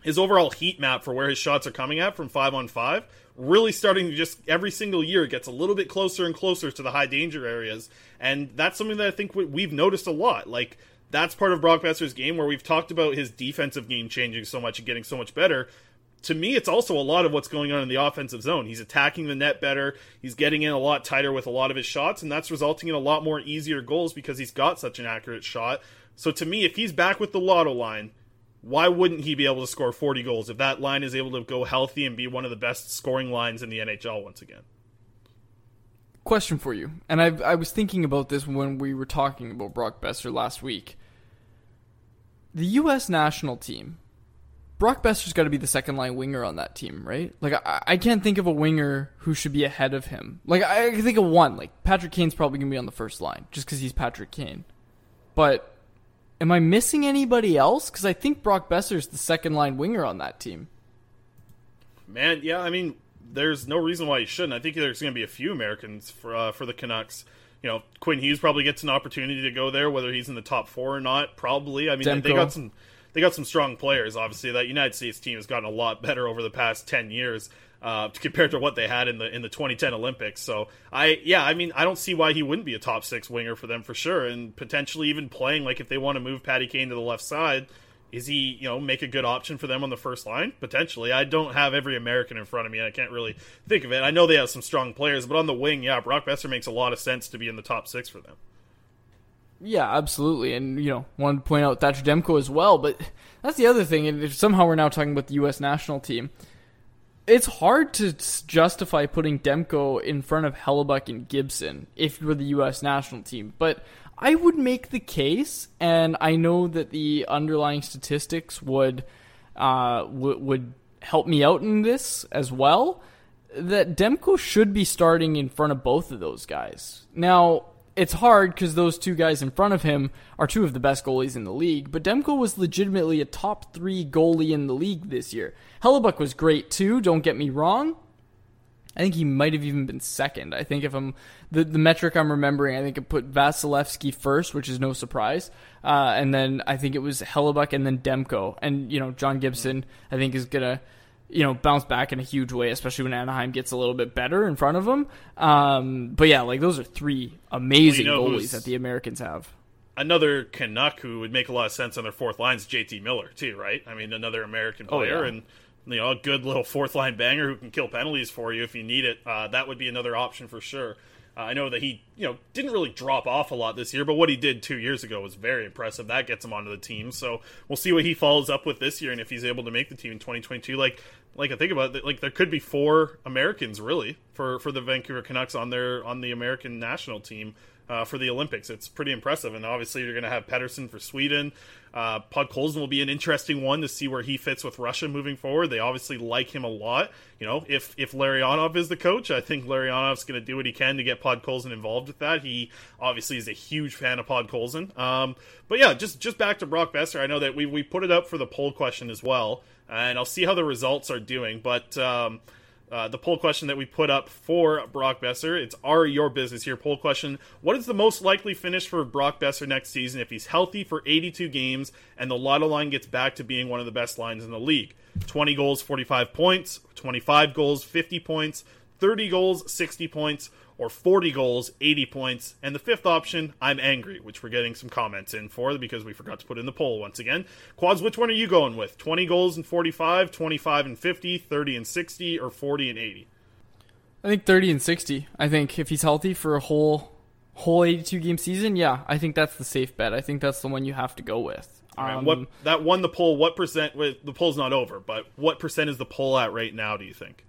S5: his overall heat map for where his shots are coming at from 5-on-5, really starting to just, every single year, it gets a little bit closer and closer to the high danger areas. And that's something that I think we've noticed a lot. Like, that's part of Brock Boeser's game, where we've talked about his defensive game changing so much and getting so much better. To me, it's also a lot of what's going on in the offensive zone. He's attacking the net better, he's getting in a lot tighter with a lot of his shots, and that's resulting in a lot more easier goals because he's got such an accurate shot. So to me, if he's back with the Lotto line, why wouldn't he be able to score 40 goals if that line is able to go healthy and be one of the best scoring lines in the NHL once again?
S9: Question for you, and I was thinking about this when we were talking about Brock Boeser last week. The U.S. national team, Brock Boeser's got to be the second-line winger on that team, right? Like, I can't think of a winger who should be ahead of him. Like, I can think of one. Like, Patrick Kane's probably going to be on the first line, just because he's Patrick Kane. But am I missing anybody else? Because I think Brock Boeser's the second-line winger on that team.
S5: Man, yeah, I mean, there's no reason why he shouldn't. I think there's going to be a few Americans for the Canucks. You know, Quinn Hughes probably gets an opportunity to go there, whether he's in the top 4 or not, probably. I mean,
S9: Demko.
S5: They got some strong players, obviously. That United States team has gotten a lot better over the past 10 years compared to what they had in the 2010 Olympics. So, I don't see why he wouldn't be a top 6 winger for them for sure, and potentially even playing, like, if they want to move Patty Kane to the left side, is he, make a good option for them on the first line? Potentially. I don't have every American in front of me, and I can't really think of it. I know they have some strong players, but on the wing, yeah, Brock Boeser makes a lot of sense to be in the top 6 for them.
S9: Yeah, absolutely. And, wanted to point out Thatcher Demko as well, but that's the other thing, and if somehow we're now talking about the U.S. national team. It's hard to justify putting Demko in front of Hellebuyck and Gibson if you're the U.S. national team, but I would make the case, and I know that the underlying statistics would help me out in this as well, that Demko should be starting in front of both of those guys. Now, it's hard because those two guys in front of him are two of the best goalies in the league, but Demko was legitimately a top 3 goalie in the league this year. Hellebuyck was great too, don't get me wrong. I think he might have even been second. I think if I'm the metric I'm remembering, I think it put Vasilevsky first, which is no surprise. And then I think it was Hellebuyck and then Demko. And, John Gibson, I think, is going to, bounce back in a huge way, especially when Anaheim gets a little bit better in front of him. But yeah, like, those are 3 amazing goalies that the Americans have.
S5: Another Canuck who would make a lot of sense on their fourth line is JT Miller, too, right? I mean, another American player, and a good little fourth line banger who can kill penalties for you if you need it. That would be another option for sure. I know that he, didn't really drop off a lot this year, but what he did 2 years ago was very impressive. That gets him onto the team. So we'll see what he follows up with this year, and if he's able to make the team in 2022. Like I think about it, like, there could be 4 Americans really for the Vancouver Canucks on the American national team for the Olympics. It's pretty impressive, and obviously you're going to have Pettersson for Sweden. Podkolzin will be an interesting one to see where he fits with Russia moving forward. They obviously like him a lot. If Larionov is the coach, I think Larionov's going to do what he can to get Podkolzin involved with that. He obviously is a huge fan of Podkolzin. But yeah, just back to Brock Boeser. I know that we put it up for the poll question as well, and I'll see how the results are doing. But the poll question that we put up for Brock Boeser, it's Are Your Business Here poll question. What is the most likely finish for Brock Boeser next season if he's healthy for 82 games and the Lotto line gets back to being one of the best lines in the league? 20 goals, 45 points, 25 goals, 50 points, 30 goals, 60 points, or 40 goals, 80 points. And the fifth option, I'm angry, which we're getting some comments in for because we forgot to put in the poll once again. Quads, which one are you going with? 20 goals and 45, 25 and 50, 30 and 60, or 40 and 80?
S9: I think 30 and 60. I think if he's healthy for a whole 82 game season, yeah, I think that's the safe bet. I think that's the one you have to go with.
S5: Right, that won the poll. What percent? The poll's not over, but what percent is the poll at right now, do you think?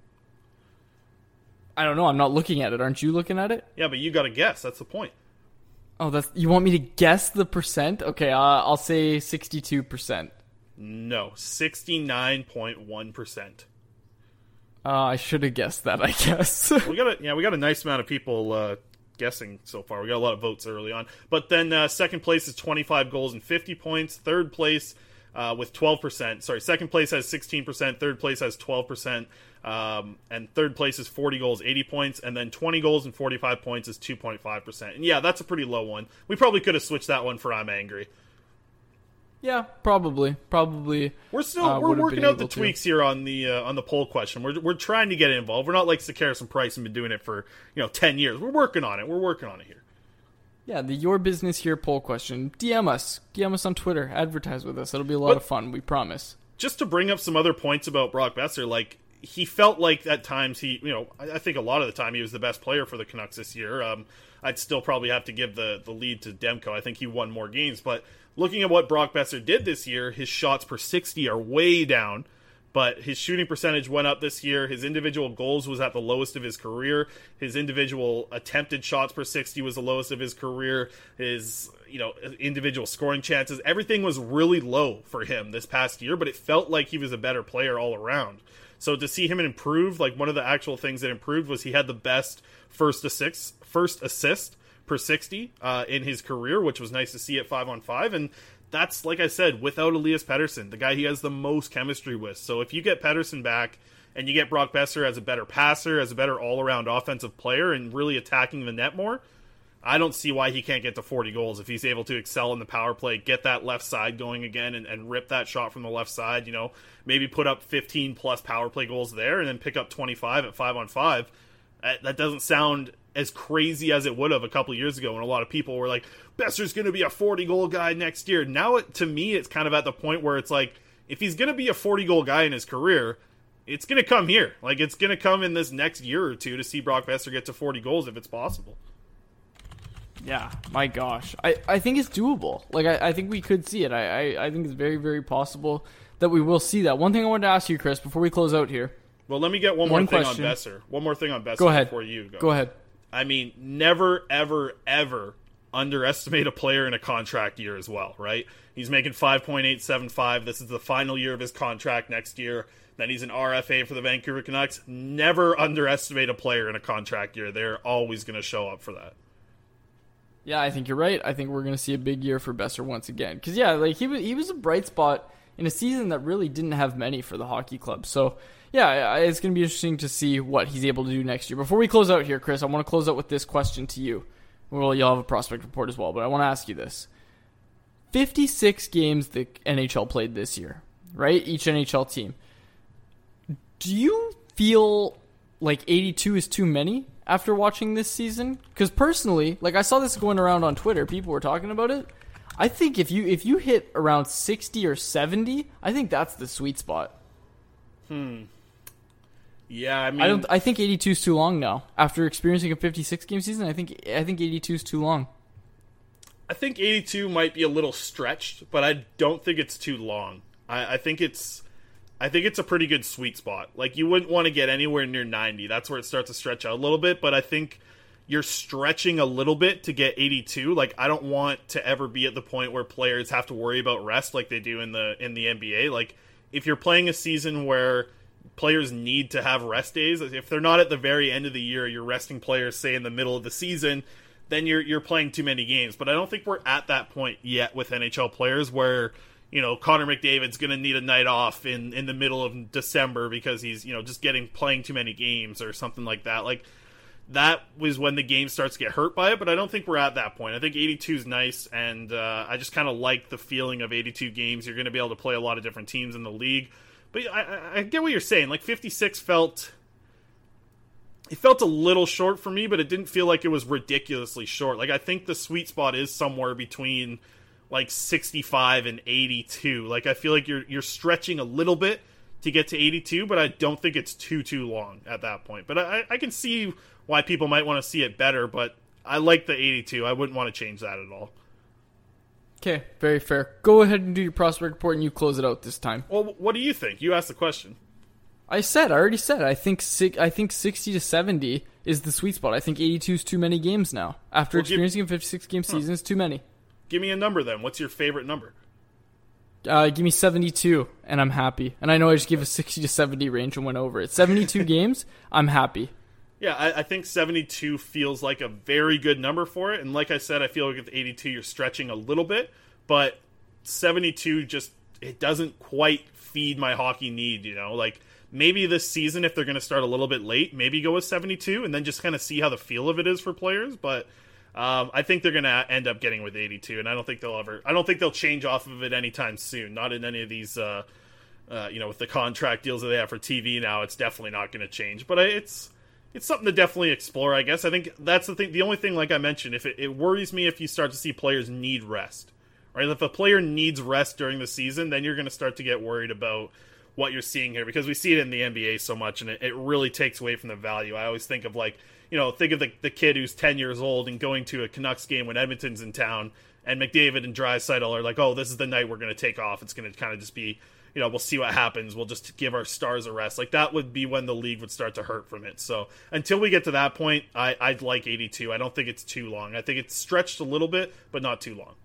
S9: I don't know. I'm not looking at it. Aren't you looking at it?
S5: Yeah, but you got to guess. That's the point.
S9: Oh, you want me to guess the percent? Okay, I'll say 62%.
S5: No, 69.1%.
S9: I should have guessed that, I guess.
S5: we got a nice amount of people guessing so far. We got a lot of votes early on. But then second place is 25 goals and 50 points. Third place with 12%. Sorry, second place has 16%. Third place has 12%. And third place is 40 goals, 80 points. And then 20 goals and 45 points is 2.5%. And yeah, that's a pretty low one. We probably could have switched that one for I'm angry.
S9: Yeah, probably.
S5: We're still we're working out the tweaks here on the poll question. We're trying to get involved. We're not like Sakaris and Price and been doing it for 10 years. We're working on it. Here.
S9: Yeah, the Your Business Here poll question. DM us on Twitter. Advertise with us. It'll be a lot of fun. We promise.
S5: Just to bring up some other points about Brock Boeser, like he felt like at times I think a lot of the time he was the best player for the Canucks this year. I'd still probably have to give the lead to Demko. I think he won more games, but looking at what Brock Boeser did this year, his shots per 60 are way down, but his shooting percentage went up this year. His individual goals was at the lowest of his career. His individual attempted shots per 60 was the lowest of his career. His individual scoring chances, everything was really low for him this past year, but it felt like he was a better player all around. So to see him improve, like one of the actual things that improved was he had the best first assist per 60 in his career, which was nice to see at 5-on-5. And that's, like I said, without Elias Pettersson, the guy he has the most chemistry with. So if you get Pettersson back and you get Brock Boeser as a better passer, as a better all-around offensive player, and really attacking the net more, I don't see why he can't get to 40 goals if he's able to excel in the power play, get that left side going again, and rip that shot from the left side, maybe put up 15-plus power play goals there, and then pick up 25 at 5-on-5. That doesn't sound as crazy as it would have a couple years ago when a lot of people were like, Boeser's going to be a 40-goal guy next year. Now, to me, it's kind of at the point where it's like, if he's going to be a 40-goal guy in his career, it's going to come here. Like, it's going to come in this next year or two to see Brock Boeser get to 40 goals if it's possible.
S9: Yeah, my gosh. I think it's doable. Like, I think we could see it. I think it's very, very possible that we will see that. One thing I wanted to ask you, Chris, before we close out here.
S5: Well, let me get one more thing on Boeser. One more thing on Boeser
S9: go ahead.
S5: Before you go.
S9: Go ahead.
S5: I mean, never, ever, ever underestimate a player in a contract year as well, right? He's making $5.875. This is the final year of his contract next year. Then he's an RFA for the Vancouver Canucks. Never underestimate a player in a contract year. They're always going to show up for that.
S9: Yeah, I think you're right. I think we're going to see a big year for Boeser once again. Because, yeah, like he was a bright spot in a season that really didn't have many for the hockey club. So, yeah, it's going to be interesting to see what he's able to do next year. Before we close out here, Chris, I want to close out with this question to you. Well, you'll have a prospect report as well, but I want to ask you this. 56 games the NHL played this year, right? Each NHL team. Do you feel like 82 is too many after watching this season? Because personally, like I saw this going around on Twitter, people were talking about it. I think if you hit around 60 or 70, I think that's the sweet spot.
S5: Yeah, I mean,
S9: I think 82 is too long now. After experiencing a 56 game season, I think 82 is too long.
S5: I think 82 might be a little stretched, but I don't think it's too long. I think it's a pretty good sweet spot. Like, you wouldn't want to get anywhere near 90. That's where it starts to stretch out a little bit, but I think you're stretching a little bit to get 82. Like, I don't want to ever be at the point where players have to worry about rest like they do in the NBA. Like, if you're playing a season where players need to have rest days, if they're not at the very end of the year, you're resting players, say, in the middle of the season, then you're playing too many games. But I don't think we're at that point yet with NHL players where, you know, Connor McDavid's going to need a night off in the middle of December because he's, you know, just playing too many games or something like that. Like, that was when the game starts to get hurt by it, but I don't think we're at that point. I think 82 is nice, and I just kind of like the feeling of 82 games. You're going to be able to play a lot of different teams in the league. But I get what you're saying. Like, 56 felt a little short for me, but it didn't feel like it was ridiculously short. Like, I think the sweet spot is somewhere between like 65 and 82. Like, I feel like you're stretching a little bit to get to 82, but I don't think it's too long at that point. But I can see why people might want to see it better, but I like the 82. I wouldn't want to change that at all.
S9: Okay, very fair. Go ahead and do your prospect report, and you close it out this time.
S5: Well, what do you think? You asked the question.
S9: I already said. I think 60 to 70 is the sweet spot. I think 82 is too many games now. After experiencing a 56-game season, it's too many.
S5: Give me a number then. What's your favorite number?
S9: Give me 72, and I'm happy. And I know I just gave a 60 to 70 range and went over it. 72 games, I'm happy.
S5: Yeah, I think 72 feels like a very good number for it. And like I said, I feel like with 82, you're stretching a little bit. But 72 it doesn't quite feed my hockey need, you know? Like, maybe this season, if they're going to start a little bit late, maybe go with 72 and then just kind of see how the feel of it is for players. But I think they're going to end up getting with 82, and I don't think they'll change off of it anytime soon. Not in any of these, with the contract deals that they have for TV now, it's definitely not going to change. But it's something to definitely explore, I guess. I think that's the thing. The only thing, like I mentioned, if it worries me if you start to see players need rest, right? If a player needs rest during the season, then you're going to start to get worried about what you're seeing here, because we see it in the NBA so much, and it really takes away from the value. I always think of the kid who's 10 years old and going to a Canucks game when Edmonton's in town, and McDavid and Draisaitl are like, oh, this is the night we're going to take off. It's going to kind of just be, we'll see what happens. We'll just give our stars a rest. Like, that would be when the league would start to hurt from it. So until we get to that point, I'd like 82. I don't think it's too long. I think it's stretched a little bit, but not too long.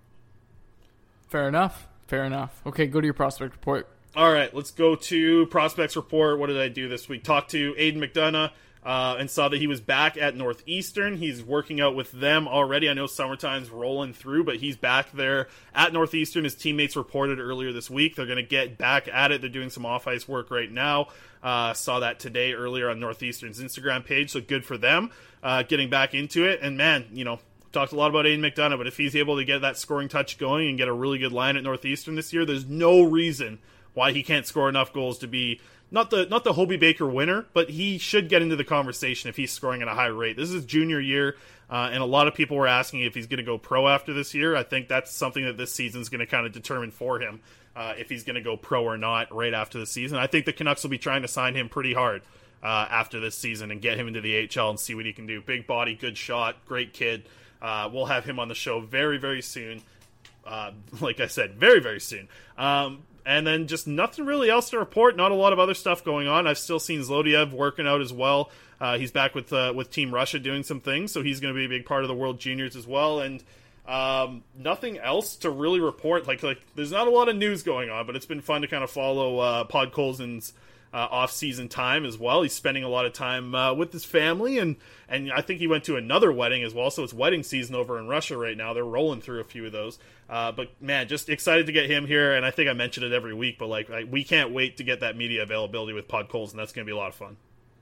S9: Fair enough. Okay, go to your prospect report.
S5: All right, let's go to Prospects Report. What did I do this week? Talked to Aidan McDonough and saw that he was back at Northeastern. He's working out with them already. I know summertime's rolling through, but he's back there at Northeastern. His teammates reported earlier this week. They're going to get back at it. They're doing some off-ice work right now. Saw that today earlier on Northeastern's Instagram page, so good for them getting back into it. And man, talked a lot about Aidan McDonough, but if he's able to get that scoring touch going and get a really good line at Northeastern this year, there's no reason why he can't score enough goals to be not the Hobey Baker winner, but he should get into the conversation if he's scoring at a high rate. This is his junior year, and a lot of people were asking if he's going to go pro after this year. I think that's something that this season's going to kind of determine for him, if he's going to go pro or not right after the season. I think the Canucks will be trying to sign him pretty hard after this season and get him into the AHL and see what he can do. Big body, good shot, great kid. We'll have him on the show very, very soon. Like I said, very, very soon. And then just nothing really else to report. Not a lot of other stuff going on. I've still seen Zlodiev working out as well. He's back with Team Russia doing some things, so he's going to be a big part of the World Juniors as well. And nothing else to really report. Like there's not a lot of news going on, but it's been fun to kind of follow Podkolzin's off-season time as well. He's spending a lot of time with his family, and I think he went to another wedding as well, so it's wedding season over in Russia right now. They're rolling through a few of those. But man, just excited to get him here, and I think I mentioned it every week, but we can't wait to get that media availability with Podkolzin. That's going to be a lot of fun.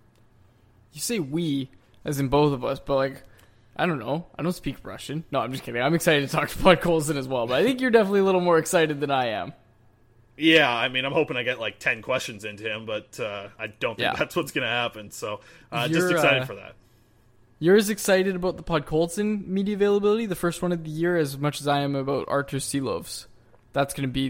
S9: You say we, as in both of us, but I don't know. I don't speak Russian. No, I'm just kidding. I'm excited to talk to Podkolzin as well, but I think you're definitely a little more excited than I am.
S5: Yeah, I mean, I'm hoping I get 10 questions into him, but I don't think that's what's going to happen. So just excited for that.
S9: You're as excited about the Podkolzin media availability, the first one of the year, as much as I am about Artur Silov's. That's going to be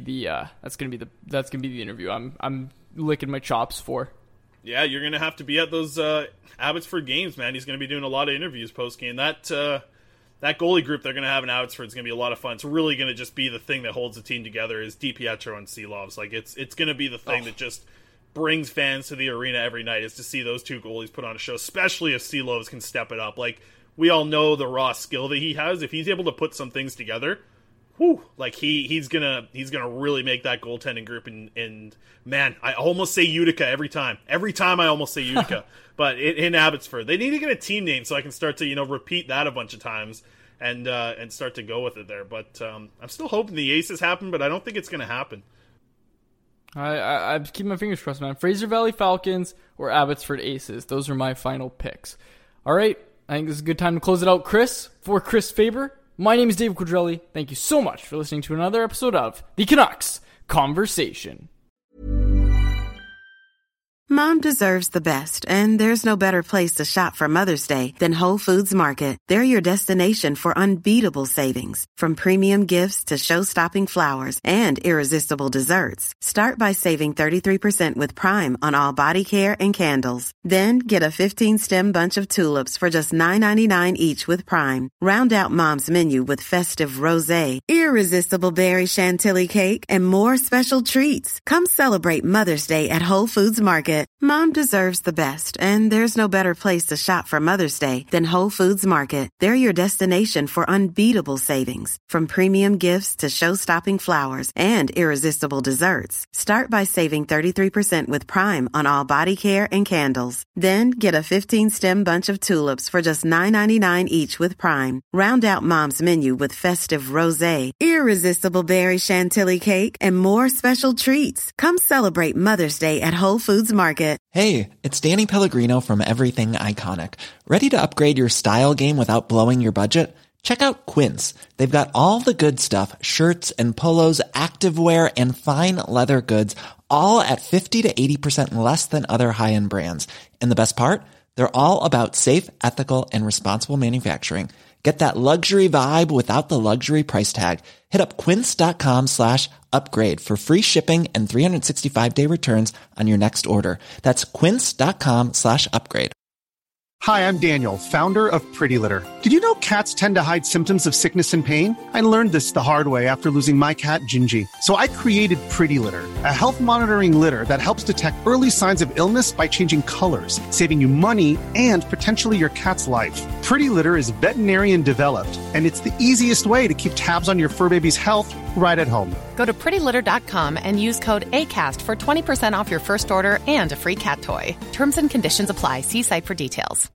S9: the interview I'm licking my chops for. Yeah,
S5: you're going to have to be at those Abbotsford games, man. He's going to be doing a lot of interviews post game. That goalie group they're going to have in Abbotsford is going to be a lot of fun. It's really going to just be the thing that holds the team together is DiPietro and Silovs. It's going to be the thing that just brings fans to the arena every night, is to see those two goalies put on a show, especially if Silovs can step it up. We all know the raw skill that he has. If he's able to put some things together, he's gonna really make that goaltending group. And man, I almost say Utica every time. Every time I almost say Utica. But in Abbotsford, they need to get a team name so I can start to repeat that a bunch of times and start to go with it there. But I'm still hoping the Aces happen, but I don't think it's going to happen.
S9: I keep my fingers crossed, man. Fraser Valley Falcons or Abbotsford Aces. Those are my final picks. All right, I think this is a good time to close it out. Chris, for Chris Faber, my name is David Quadrelli. Thank you so much for listening to another episode of The Canucks Conversation.
S10: Mom deserves the best, and there's no better place to shop for Mother's Day than Whole Foods Market. They're your destination for unbeatable savings, from premium gifts to show-stopping flowers and irresistible desserts. Start by saving 33% with Prime on all body care and candles. Then get a 15-stem bunch of tulips for just $9.99 each with Prime. Round out Mom's menu with festive rosé, irresistible berry chantilly cake, and more special treats. Come celebrate Mother's Day at Whole Foods Market. Mom deserves the best, and there's no better place to shop for Mother's Day than Whole Foods Market. They're your destination for unbeatable savings, from premium gifts to show-stopping flowers and irresistible desserts. Start by saving 33% with Prime on all body care and candles. Then get a 15-stem bunch of tulips for just $9.99 each with Prime. Round out Mom's menu with festive rosé, irresistible berry chantilly cake, and more special treats. Come celebrate Mother's Day at Whole Foods Market.
S11: Hey, it's Danny Pellegrino from Everything Iconic. Ready to upgrade your style game without blowing your budget? Check out Quince. They've got all the good stuff, shirts and polos, activewear, and fine leather goods, all at 50 to 80% less than other high-end brands. And the best part? They're all about safe, ethical, and responsible manufacturing. Get that luxury vibe without the luxury price tag. Hit up quince.com/upgrade for free shipping and 365-day returns on your next order. That's quince.com/upgrade.
S12: Hi, I'm Daniel, founder of Pretty Litter. Did you know cats tend to hide symptoms of sickness and pain? I learned this the hard way after losing my cat, Gingy. So I created Pretty Litter, a health monitoring litter that helps detect early signs of illness by changing colors, saving you money and potentially your cat's life. Pretty Litter is veterinarian developed, and it's the easiest way to keep tabs on your fur baby's health right at home.
S13: Go to prettylitter.com and use code ACAST for 20% off your first order and a free cat toy. Terms and conditions apply. See site for details.